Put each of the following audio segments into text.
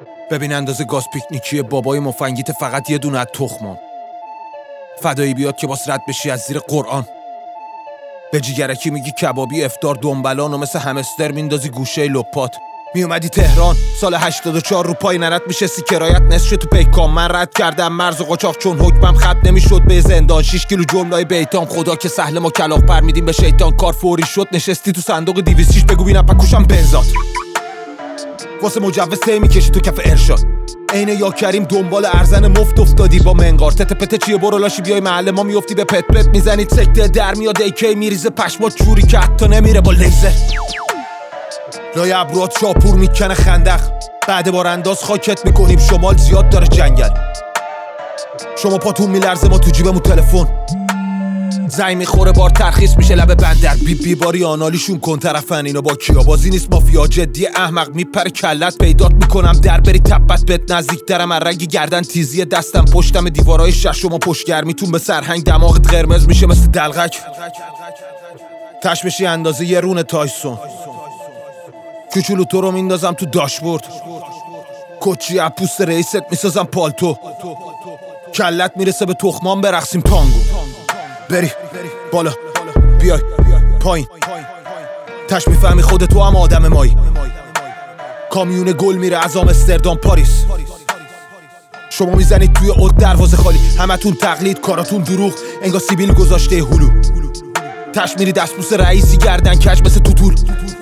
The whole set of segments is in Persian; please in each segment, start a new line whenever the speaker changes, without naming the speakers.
ببین اندازه گاز پیکنیکی بابای مفنگیت فقط یه دونه از تخمام. فدایی بیاد که باس رد بشی از زیر قرآن. به جیگرکی میگی کبابی افطار دنبلان و مثل همستر میندازی گوشه لپات. میومدی تهران سال 84 رو پای نرد میشستی کرایت نصف شد تو پیکام. من رد کردم مرز و قاچاق چون حکمم ختم نمیشد به زندان. 6 کیلو جملای بیتام خدا که سهل ما کلاغ پر میدیم به شیطان. کار فوری شد نشستی تو صندوق 206 بگو بینم پکوشم بنزات. واسه مجوز تی میکشی تو کف ارشاد. عین یا کریم دنبال ارزن مفت افتادی با منقار. تته پته چیه برو لاشی بیای محل ما میافتی به پت پت میزنید سکته در میاد ایکی میریزه پشمات جوری که حتی نمیره با لیزر. لای ابروات شاپور میکنه خندق. بعد بارانداز خاکت میکنیم شمال زیاد داره جنگل. شما پاتون میلرزه ما تو جیبمون تلفن. زنگ میخوره بار ترخیص میشه لب بندر. بی باری آنالیشون کن طرفن اینا با کیا. بازی نیست مافیا جدی احمق میپره کلت. پیدات میکنم در بری تپت بهت نزدیک درم. من رنگ گردن تیزی دستم پشتم دیوارای شش. و پشتگرمیتون به سرهنگ دماغت قرمز میشه مثل دلغک. تش بشی اندازه یه رون تایسون. کوچولو تو رو میندازم تو داشبورد. کچی از پوست رئیست میسازم پالتو. کلت میرسه به تخمان برقصیم تانگو. بری بالا بیای پایین. تش میفهمی خود تو هم آدم مایی. کامیون گل میره از آمستردام پاریس. شما میزنید توی اود دروازه خالی. همتون تقلید کاراتون دروغ. انگار سیبیل گذاشته هلو. تش میری دستبوس رئیسی گردن کش مثل توتول.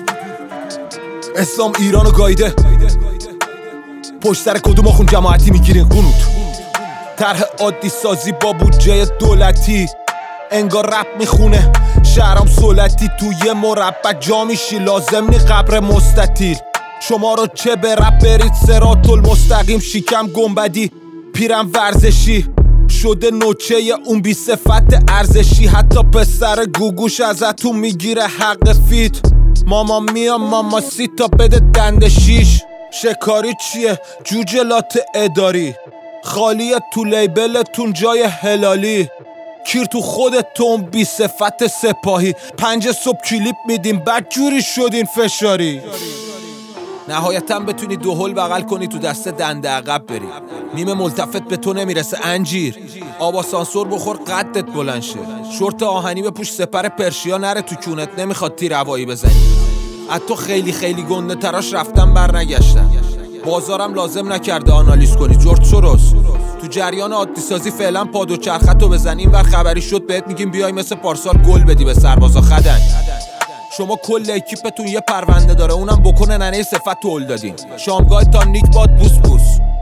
اسلام ایرانو گایده. پشت سر کدوم آخون جماعتی میگیرین قنوت. طرح عادی سازی با بودجه دولتی. انگار رپ میخونه شهرام سولتی. توی مربع جا میشی لازم نی قبر مستطیل. شما رو چه به رپ برید صراط المستقیم. شیکم گنبدی پیرم ورزشی شده نوچه اون بی صفت ارزشی. حتی پسر گوگوش ازتون میگیره حق فیت. ماما میام ماما سیتا بده دنده شیش. شکاری چیه جوجلات اداری. خالیه تو لیبلتون جای هلالی. کیر تو خودتون بی صفت سپاهی. 5 صبح کلیپ میدیم بعد جوری شدین فشاری. نهایتا بتونی 2 هول بغل کنی تو دست دنده عقب بری. نیمه ملتفت به تو نمیرسه انجیر. آب آسانسور بخور قدت بلند شه. شورت آهنی بپوش سپر پرشیا نره تو کونت. نمیخواد تیر هوایی بزنی. حتی خیلی خیلی گنده تراش رفتم بر نگشتم. بازارم لازم نکرده آنالیز کنی جورج سوروس. تو جریان عادی سازی فعلا پاد و چرخطو بزن. این ور خبری شد بهت میگیم بیای مثل پارسال گل بدی به سربازا خدنگ. شما کل اکیپتون یه پرونده داره اونم بکنه ننه صفت تو هل دادین. شامگاه تا نیک باد بوس بوس.